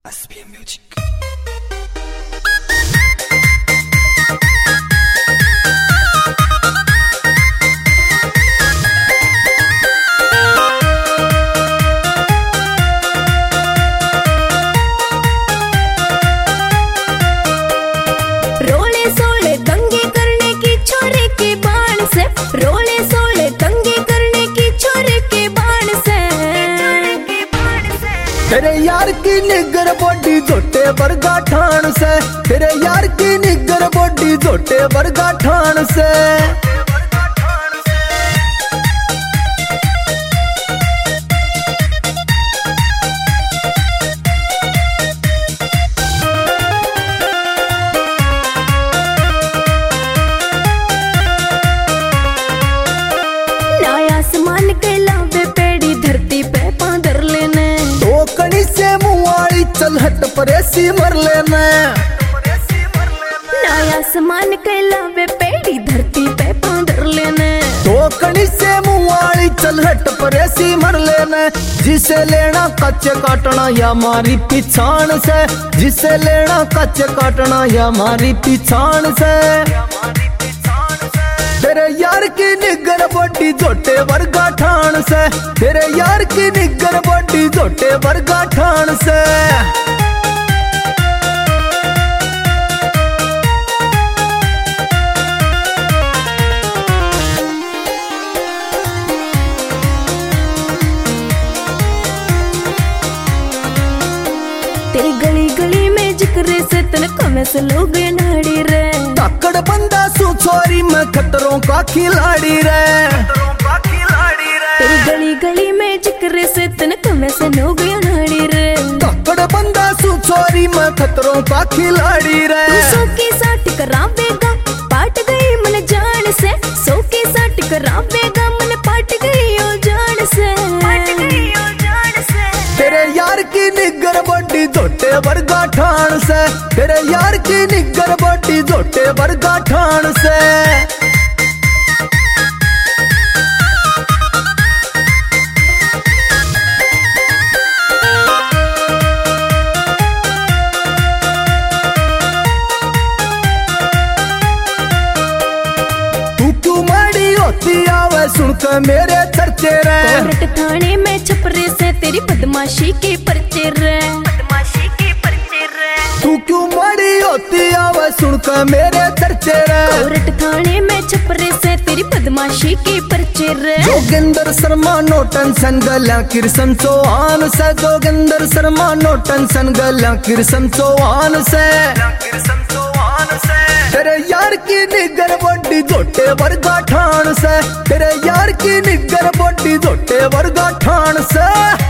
SPM Music। रोले सोले दंगे करने की छोरे के बाण से, रोले सोले दंगे करने की छोरे के बाण से। तेरे यार की निगर बॉडी झोटे वर्गा ठाण से, तेरे यार की निगर बॉडी झोटे वर्गा ठाण से। आसमान के लावे पेड़ी धरती पे पांदर लेने, तो कड़ी से मुआड़ी चल हट परेसी मर लेने। आसमान के लावे पेड़ी धरती पे पांदर लेने, तो कड़ी से मुआड़ी चल हट परेसी मर लेने। जिसे लेना कच्चे काटना या मारी पिछाण से, जिसे लेना कच्चे काटना या मारी पिछाण से। तेरे यार की निगर बॉडी झोटे वर्गा ठाण से, तेरे यार की निगर बॉडी झोटे वर्गा ठाण से। तेरी गली गली में जिक्र से तनका में से लोग नाड़ी रे। ताकड़ बंदा सु छोरी में खतरों का खिलाड़ी रे। तेरी गली गली में जिक्र से तनका में से लोग नाड़ी रे। ताकड़ बंदा सु छोरी में खतरों का खिलाड़ी रे। तू सो की साट करावेगा पाट गई मन जान से, सो की साट करावेगा मन पाट गई ओ जान से, पाट गई ओ जान से। तेरे यार की निगर बॉडी झोटे वर्गा ठाण से, तेरे यार की निगर बॉडी झोटे वर्गा ठाण से। तू क्यों माड़ी होती आवे सुन के मेरे चर्चे रे। कोर्ट थाने में छपरे से तेरी बदमाशी की पर्चे रे, बदमाशी की पर्चे रे। तू क्यों माड़ी होती आवे सुन के मेरे चर्चे रे। कोर्ट थाने में छपरे से तेरी बदमाशी की पर्चे रे। जोगिंदर शर्मा नो टेंशन गल्या किरसन चौहान से, जोगिंदर शर्मा नो टेंशन गल्या किरसन चौहान से। तेरे यार की निगर बॉडी झोटे वर्गा ठाण से, तेरे यार की निगर बॉडी झोटे वर्गा ठाण से।